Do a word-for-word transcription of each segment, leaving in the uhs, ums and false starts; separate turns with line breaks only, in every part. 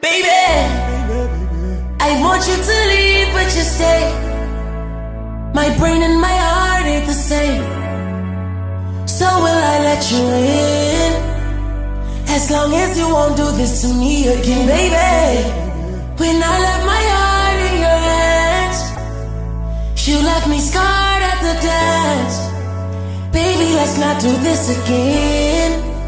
Baby, I want you to leave, but you stay. My brain and my heart ain't the same. So will I let you in? As long as you won't do this to me again, baby. When I left my heart in your hands, you left me scarred at the dance. Baby, let's not do this again.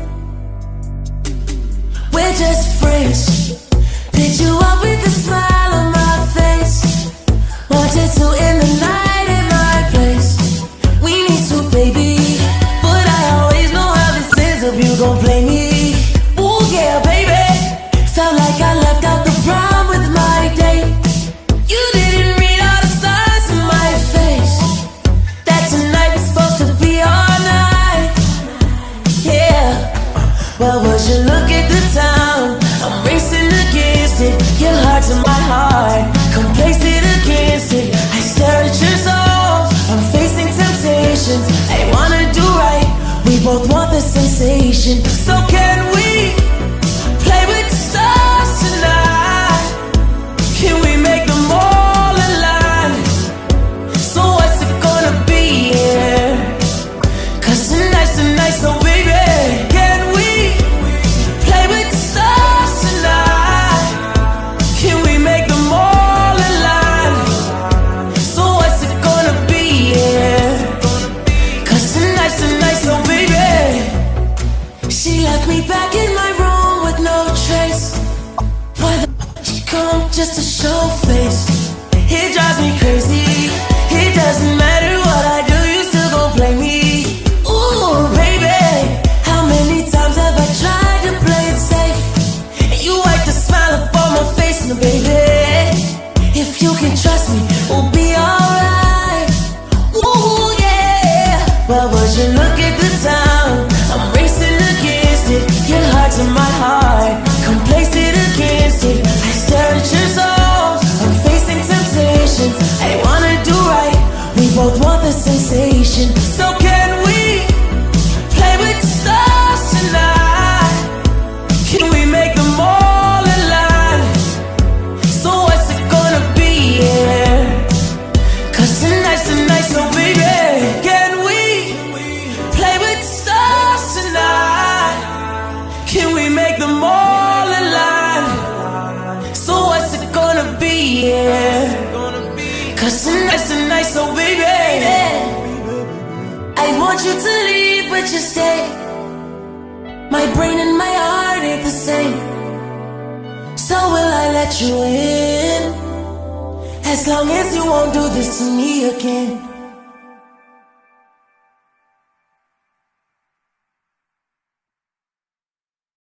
We're just friends. Picked you up with a smile on my face. Wanted to end the night in my place. We need to, baby, but I always know how this ends if you gon' play me. Ooh yeah, baby. Felt like I left out the prom with my date. You didn't read all the stars in my face. That tonight was supposed to be our night. Yeah, but would you look at the time? I'm racing against it. Your heart to my heart, complacent against it. I stare at your soul. I'm facing temptations. I wanna do right. We both want the sensation. So can we play with the stars tonight? Can we make them all align? So what's it gonna be? Yeah. Cause tonight's the night, so baby, can we play with the stars tonight? Can we make them all align? So what's it gonna be? Yeah. Cause tonight's the night, so baby. She left me back in my room with no trace. Why the f she come just to show face? It drives me crazy. It doesn't matter what I do, you still gon' play me. Ooh, baby, how many times have I tried to play it safe? And you wipe the smile up on my face, now baby, if you can trust me, we'll be alright. Ooh, yeah. But would you look at the time? I'm racing against it. Your heart to my heart, complacent against it. I stare at your soul. I'm facing temptations. I wanna do right. We both want the sensation. So can we play with the stars tonight? Can we make them all align? So what's it gonna be? Yeah. Cause tonight's the night, so baby, can we play with the stars tonight? Can we make them all align? So what's it gonna be? Yeah. Cause tonight's the night, so baby, I want you to leave, but you stay. My brain and my heart ain't the same. So will I let you in? As long as you won't do this to me again.